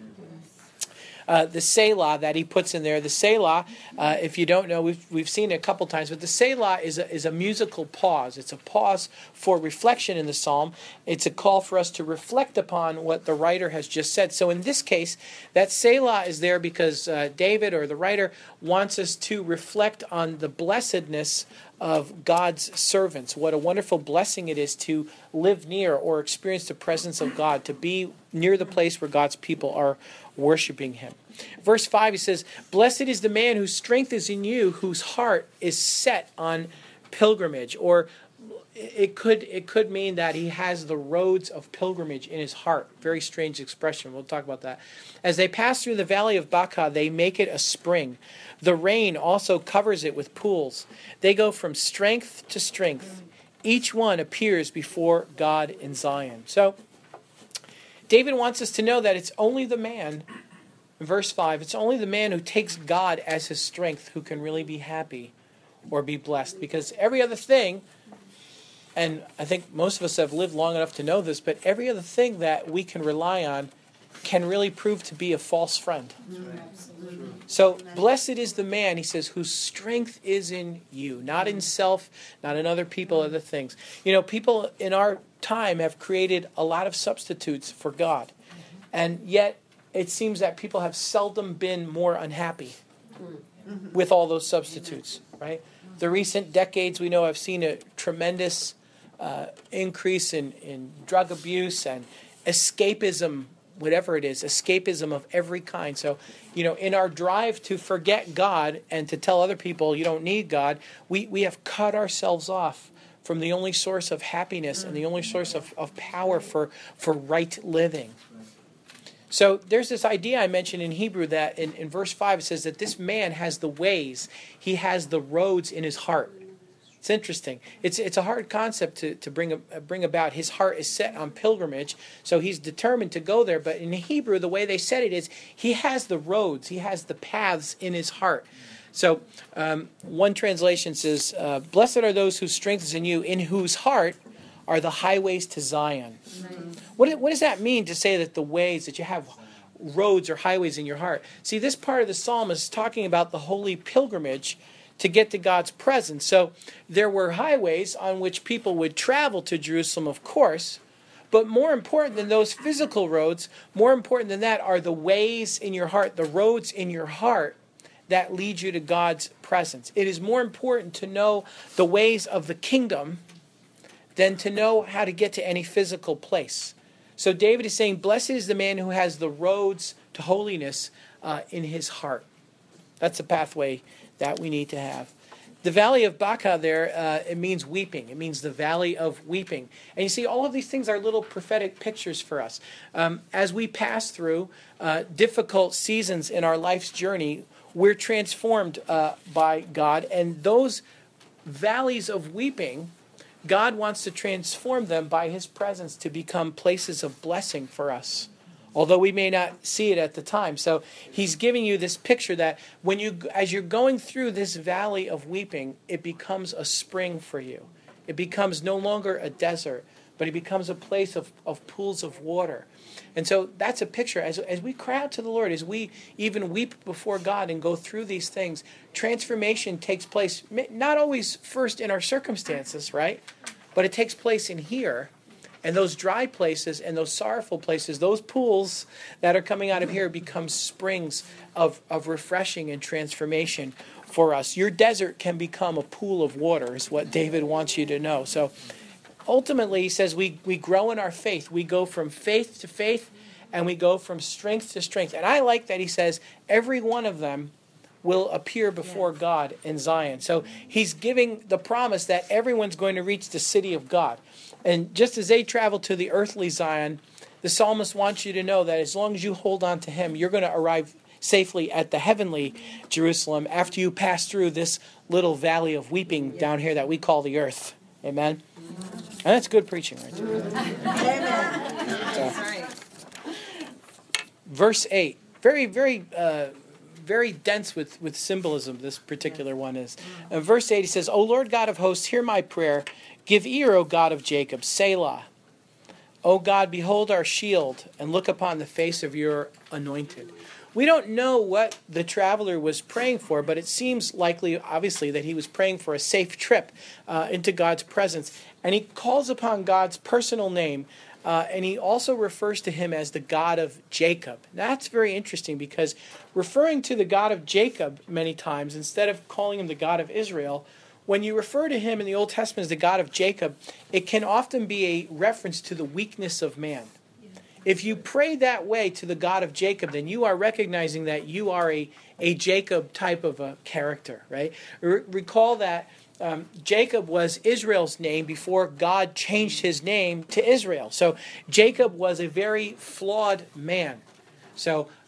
The Selah that he puts in there, the Selah, if you don't know, we've seen it a couple times, but the Selah is a musical pause. It's a pause for reflection in the psalm. It's a call for us to reflect upon what the writer has just said. So in this case, that Selah is there because David, or the writer, wants us to reflect on the blessedness of God's servants. What a wonderful blessing it is to live near or experience the presence of God, to be near the place where God's people are worshiping Him. Verse 5, he says, blessed is the man whose strength is in you, whose heart is set on pilgrimage. Or it could mean that he has the roads of pilgrimage in his heart. Very strange expression. We'll talk about that. As they pass through the valley of Baca, they make it a spring. The rain also covers it with pools. They go from strength to strength. each one appears before God in Zion. So David wants us to know that it's only the man, in verse 5, it's only the man who takes God as his strength who can really be happy or be blessed. Because every other thing, and I think most of us have lived long enough to know this, but every other thing that we can rely on can really prove to be a false friend. So blessed is the man, he says, whose strength is in you, not in self, not in other people, other things. You know, people in our time have created a lot of substitutes for God. And yet it seems that people have seldom been more unhappy with all those substitutes, right? The recent decades we know have seen a tremendous increase in drug abuse and escapism, whatever it is, escapism of every kind. So, you know, in our drive to forget God and to tell other people you don't need God, we have cut ourselves off from the only source of happiness and the only source of power for right living. So there's this idea I mentioned in Hebrew that in verse 5 it says that this man has the ways, he has the roads in his heart. It's interesting. It's a hard concept to bring about. His heart is set on pilgrimage, so he's determined to go there. But in Hebrew, the way they said it is, he has the roads, he has the paths in his heart. So one translation says, "Blessed are those whose strength is in you, in whose heart are the highways to Zion." What does that mean to say that the ways, that you have roads or highways in your heart? See, this part of the psalm is talking about the holy pilgrimage to get to God's presence. So there were highways on which people would travel to Jerusalem, of course, but more important than those physical roads, more important than that are the ways in your heart, the roads in your heart that lead you to God's presence. It is more important to know the ways of the kingdom than to know how to get to any physical place. So David is saying, blessed is the man who has the roads to holiness in his heart. That's the pathway that we need to have. The valley of Baca there, it means weeping. It means the valley of weeping. And you see, all of these things are little prophetic pictures for us. As we pass through difficult seasons in our life's journey, we're transformed by God. And those valleys of weeping, God wants to transform them by his presence to become places of blessing for us, although we may not see it at the time. So he's giving you this picture that as you're going through this valley of weeping, it becomes a spring for you. It becomes no longer a desert, but it becomes a place of pools of water. And so that's a picture. As we cry out to the Lord, as we even weep before God and go through these things, transformation takes place, not always first in our circumstances, right? But it takes place in here. And those dry places and those sorrowful places, those pools that are coming out of here become springs of refreshing and transformation for us. Your desert can become a pool of water, is what David wants you to know. So ultimately, he says we grow in our faith. We go from faith to faith, and we go from strength to strength. And I like that he says every one of them will appear before God in Zion. So he's giving the promise that everyone's going to reach the city of God. And just as they travel to the earthly Zion, the psalmist wants you to know that as long as you hold on to him, you're going to arrive safely at the heavenly Jerusalem after you pass through this little valley of weeping down here that we call the earth. Amen? And that's good preaching right there. Amen. Verse 8. Very, very, very dense with symbolism, this particular one is. Verse 8, he says, O Lord God of hosts, hear my prayer. Give ear, O God of Jacob, Selah. O God, behold our shield, and look upon the face of your anointed. We don't know what the traveler was praying for, but it seems likely, obviously, that he was praying for a safe trip into God's presence. And he calls upon God's personal name, and he also refers to him as the God of Jacob. That's very interesting, because referring to the God of Jacob many times, instead of calling him the God of Israel, when you refer to him in the Old Testament as the God of Jacob, it can often be a reference to the weakness of man. If you pray that way to the God of Jacob, then you are recognizing that you are a Jacob type of a character, right? Recall that Jacob was Israel's name before God changed his name to Israel. So Jacob was a very flawed man. So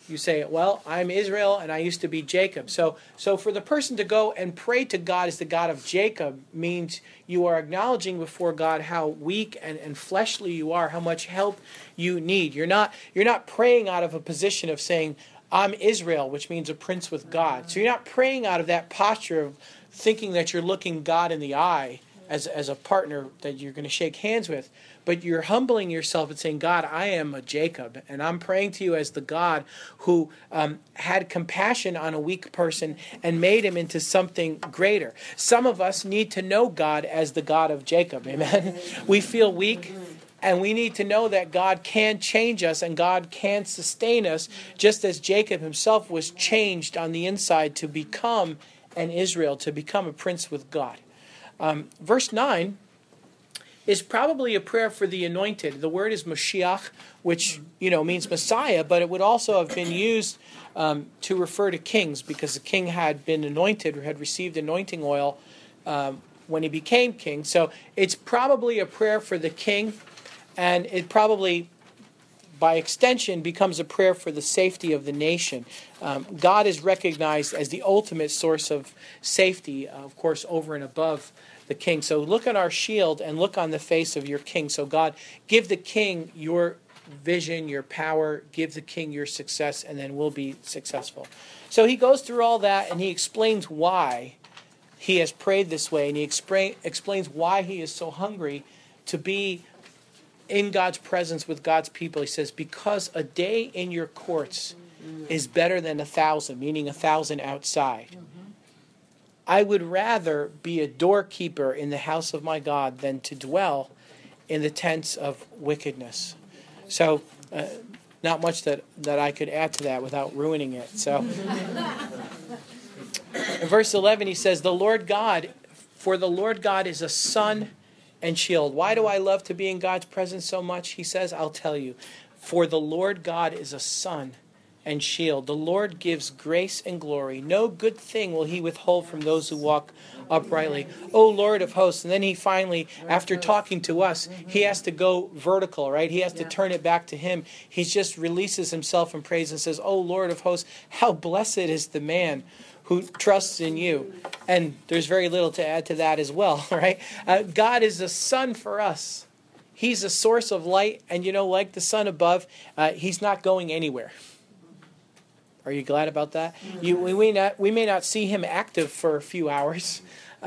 You say, well, I'm Israel and I used to be Jacob. So for the person to go and pray to God as the God of Jacob means you are acknowledging before God how weak and fleshly you are, how much help you need. You're not praying out of a position of saying, I'm Israel, which means a prince with God. So you're not praying out of that posture of thinking that you're looking God in the eye as a partner that you're going to shake hands with. But you're humbling yourself and saying, God, I am a Jacob, and I'm praying to you as the God who had compassion on a weak person and made him into something greater. Some of us need to know God as the God of Jacob, amen? We feel weak, and we need to know that God can change us and God can sustain us, just as Jacob himself was changed on the inside to become an Israel, to become a prince with God. Verse 9 is probably a prayer for the anointed. The word is Mashiach, which means Messiah, but it would also have been used to refer to kings, because the king had been anointed or had received anointing oil when he became king. So it's probably a prayer for the king, and it probably, by extension, becomes a prayer for the safety of the nation. God is recognized as the ultimate source of safety, of course, over and above the king. So look at our shield and look on the face of your king. So God, give the king your vision, your power, give the king your success, and then we'll be successful. So he goes through all that and he explains why he has prayed this way, and he explains why he is so hungry to be in God's presence with God's people. He says, because a day in your courts is better than 1,000, meaning 1,000 outside. I would rather be a doorkeeper in the house of my God than to dwell in the tents of wickedness. So, not much that I could add to that without ruining it. So, in verse 11 he says, for the Lord God is a sun and shield. Why do I love to be in God's presence so much? He says, I'll tell you. For the Lord God is a sun and shield. The Lord gives grace and glory. No good thing will he withhold from those who walk uprightly. O Lord of hosts. And then he finally, after talking to us, he has to go vertical, right? He has to turn it back to him. He just releases himself in praise and says, O Lord of hosts, how blessed is the man who trusts in you. And there's very little to add to that as well, right? God is a sun for us. He's a source of light, and like the sun above, he's not going anywhere. Are you glad about that? We may not see him active for a few hours,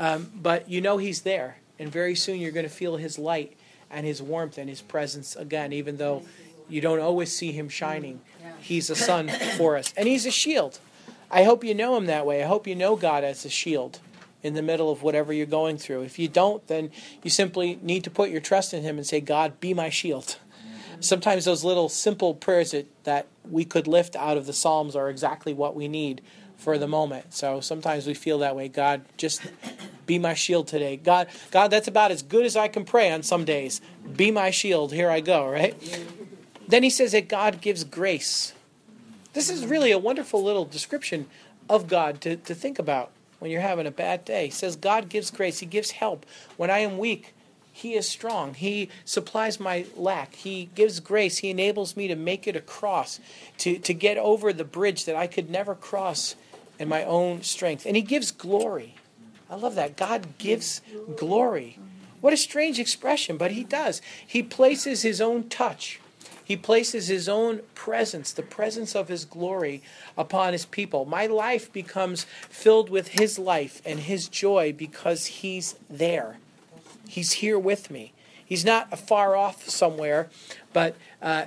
but he's there. And very soon you're going to feel his light and his warmth and his presence again, even though you don't always see him shining. He's a sun for us. And he's a shield. I hope you know him that way. I hope you know God as a shield in the middle of whatever you're going through. If you don't, then you simply need to put your trust in him and say, God, be my shield. Sometimes those little simple prayers that we could lift out of the Psalms are exactly what we need for the moment. So sometimes we feel that way. God, just be my shield today. God, that's about as good as I can pray on some days. Be my shield. Here I go, right? Then he says that God gives grace. This is really a wonderful little description of God to think about when you're having a bad day. He says God gives grace. He gives help. When I am weak, he is strong. He supplies my lack. He gives grace. He enables me to make it across, to get over the bridge that I could never cross in my own strength. And he gives glory. I love that. God gives glory. What a strange expression, but he does. He places his own touch. He places his own presence, the presence of his glory, upon his people. My life becomes filled with his life and his joy because he's there. He's here with me. He's not far off somewhere, but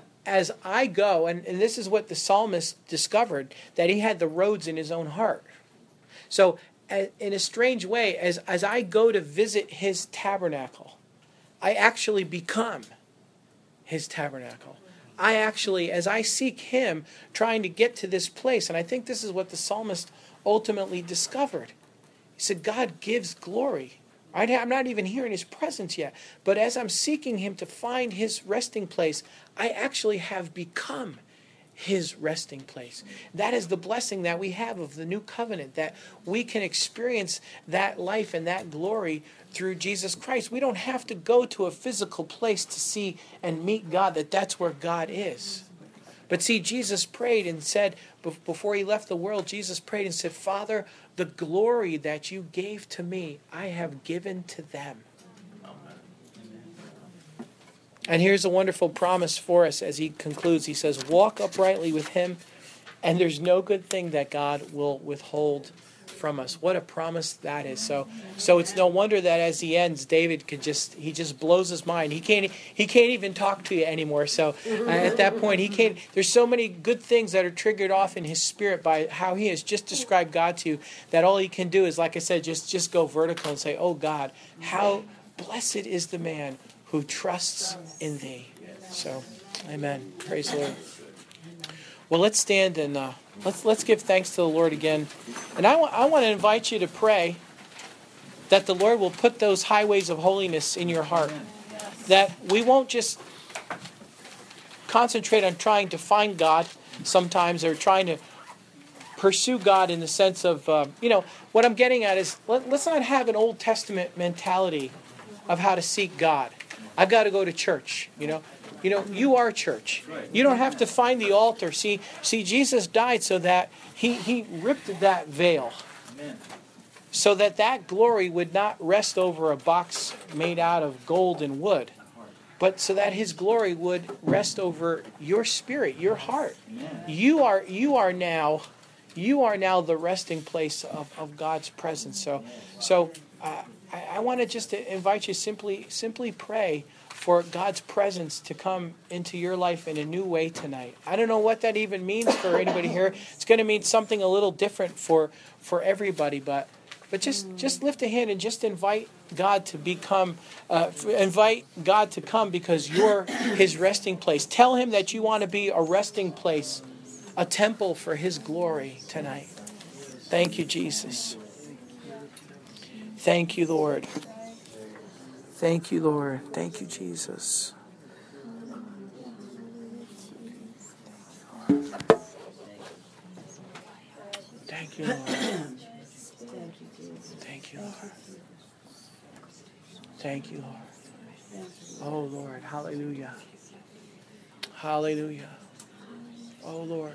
as I go, and this is what the psalmist discovered, that he had the roads in his own heart. So in a strange way, as I go to visit his tabernacle, I actually become his tabernacle. I actually, as I seek him, trying to get to this place, and I think this is what the psalmist ultimately discovered. He said, God gives glory. I'm not even here in his presence yet. But as I'm seeking him to find his resting place, I actually have become his resting place. That is the blessing that we have of the new covenant, that we can experience that life and that glory through Jesus Christ. We don't have to go to a physical place to see and meet God, that's where God is. But see, Jesus prayed and said, before he left the world, Jesus prayed and said, Father, the glory that you gave to me, I have given to them. And here's a wonderful promise for us as he concludes. He says, walk uprightly with him, and there's no good thing that God will withhold from us. What a promise that is. So it's no wonder that as he ends, David he just blows his mind. He can't even talk to you anymore. So at that point, he can't. There's so many good things that are triggered off in his spirit by how he has just described God to you, that all he can do is, like I said, just go vertical and say, oh God, how blessed is the man who trusts in thee. So, amen. Praise the Lord. Well, let's stand and let's give thanks to the Lord again. And I want to invite you to pray that the Lord will put those highways of holiness in your heart. That we won't just concentrate on trying to find God sometimes, or trying to pursue God in the sense of, what I'm getting at is, let's not have an Old Testament mentality of how to seek God. I've got to go to church, you are church. You don't have to find the altar. See, Jesus died so that he ripped that veil. So that glory would not rest over a box made out of gold and wood, but so that his glory would rest over your spirit, your heart. You are now the resting place of God's presence. So I want to just invite you simply pray for God's presence to come into your life in a new way tonight. I don't know what that even means for anybody here. It's going to mean something a little different for everybody, but just lift a hand and just invite God to come because you're his resting place. Tell him that you want to be a resting place, a temple for his glory tonight. Thank you, Jesus. Thank you, Lord. Thank you, Lord. Thank you, Jesus. Thank you, Lord. Thank you, Lord. Thank you, Lord. Oh, Lord. Hallelujah. Hallelujah. Oh, Lord.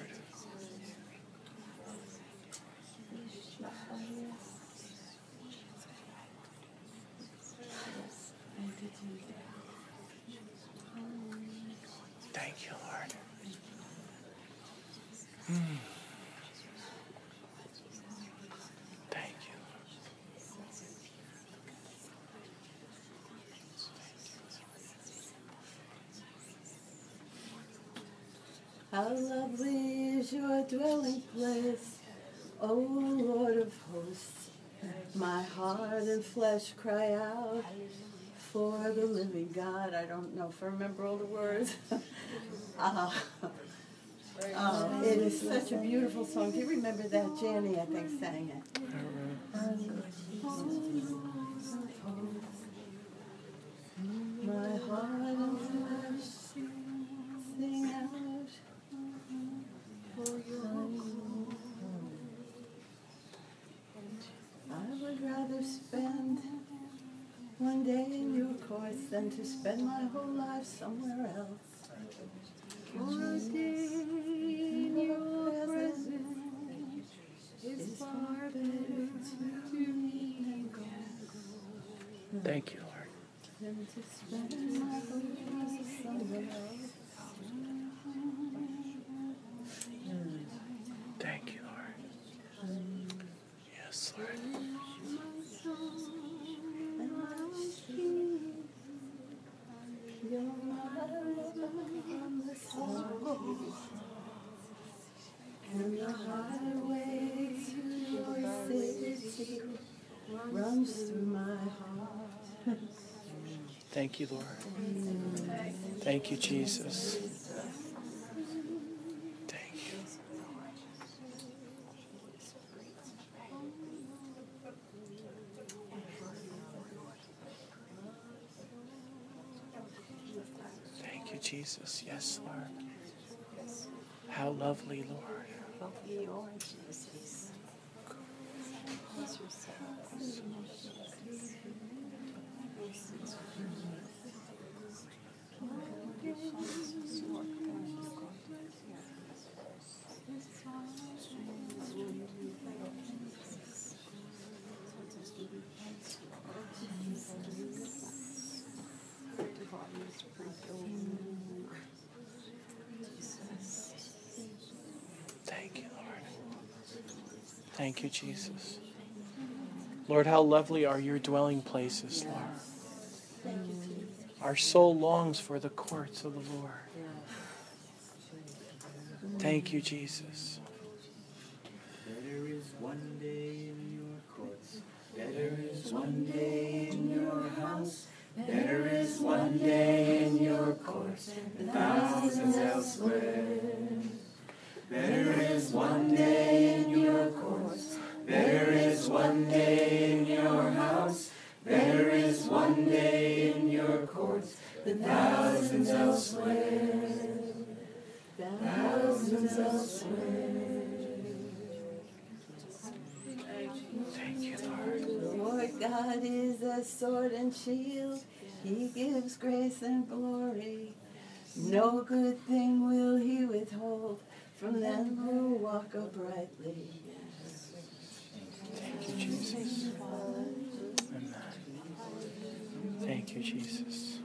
Thank you, Lord. Thank you. How lovely is your dwelling place, O Lord of hosts. My heart and flesh cry out for the living God. I don't know if I remember all the words. It is such a beautiful song. Do you remember that? Janny, I think, sang it. My heart and flesh sing out for your home. I would rather spend one day in your courts than to spend my whole life somewhere else. For a day in your presence is far better to me than gold. Thank you, Lord. Than to spend my whole life somewhere else. Thank you, Lord. Yes, Lord. And the highway to your city runs through my heart. Thank you, Lord. Thank you, Jesus. Thank you. Thank you, Jesus. Yes, Lord. How lovely, Lord. Thank you, Jesus. Lord, how lovely are your dwelling places, Lord. Our soul longs for the courts of the Lord. Thank you, Jesus. Better is one day in your courts. Better is one day in your house. Better is one day in your courts than thousands elsewhere. Better is one day in your courts. Better is one day in your house. Better is one day in your courts than thousands elsewhere. Thousands elsewhere. Thank you, Lord. The Lord God is a sword and shield. He gives grace and glory. No good thing will he withhold from them who walk uprightly. Thank you, Jesus. Amen. Thank you, Jesus.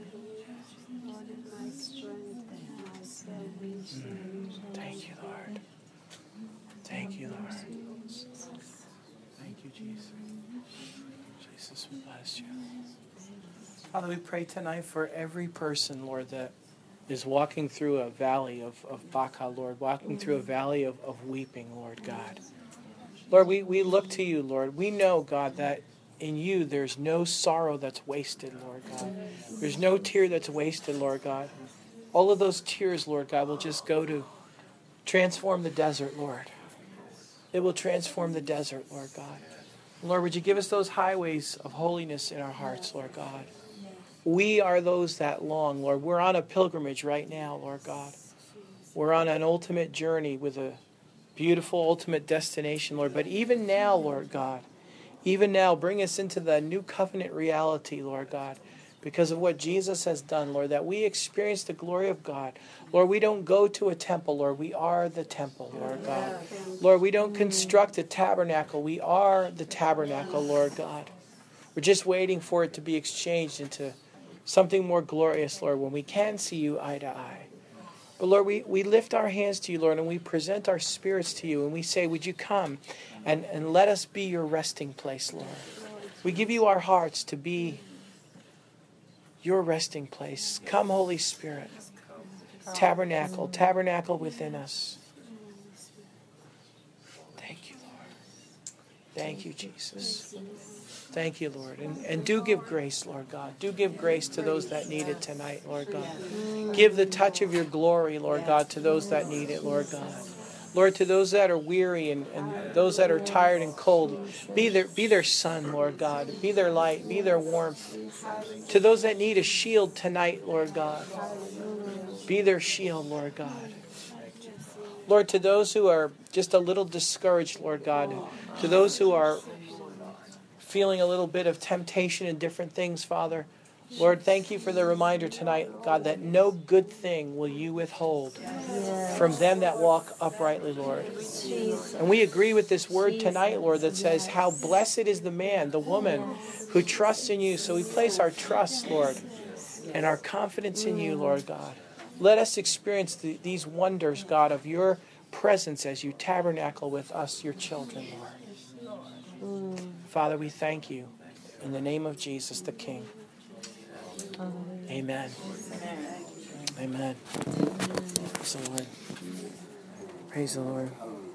Thank you, Lord. Thank you, Lord. Thank you, Jesus. Jesus, we bless you. Father, we pray tonight for every person, Lord, that is walking through a valley of Baca, Lord, walking through a valley of weeping, Lord God. Lord, we look to you, Lord. We know, God, that in you there's no sorrow that's wasted, Lord God. There's no tear that's wasted, Lord God. All of those tears, Lord God, will just go to transform the desert, Lord. It will transform the desert, Lord God. Lord, would you give us those highways of holiness in our hearts, Lord God. We are those that long, Lord. We're on a pilgrimage right now, Lord God. We're on an ultimate journey with a beautiful ultimate destination, Lord. But even now, Lord God, even now, bring us into the new covenant reality, Lord God, because of what Jesus has done, Lord, that we experience the glory of God. Lord, we don't go to a temple, Lord. We are the temple, Lord God. Lord, we don't construct a tabernacle. We are the tabernacle, Lord God. We're just waiting for it to be exchanged into something more glorious, Lord, when we can see you eye to eye. But Lord, we lift our hands to you, Lord, and we present our spirits to you, and we say, would you come and let us be your resting place, Lord. We give you our hearts to be your resting place. Come, Holy Spirit. Tabernacle within us. Thank you, Lord. Thank you, Jesus. Thank you, Lord. And do give grace, Lord God. Do give grace to those that need it tonight, Lord God. Give the touch of your glory, Lord God, to those that need it, Lord God. Lord, to those that are weary and those that are tired and cold, be their sun, Lord God. Be their light. Be their warmth. To those that need a shield tonight, Lord God, be their shield, Lord God. Lord, to those who are just a little discouraged, Lord God, to those who are feeling a little bit of temptation in different things, Father, Lord, thank you for the reminder tonight, God, that no good thing will you withhold from them that walk uprightly, Lord. And we agree with this word tonight, Lord, that says how blessed is the man, the woman who trusts in you. So we place our trust, Lord, and our confidence in you, Lord God. Let us experience these wonders, God, of your presence as you tabernacle with us, your children, Lord. Father, we thank you in the name of Jesus, the King. Amen. Amen. Praise the Lord. Praise the Lord.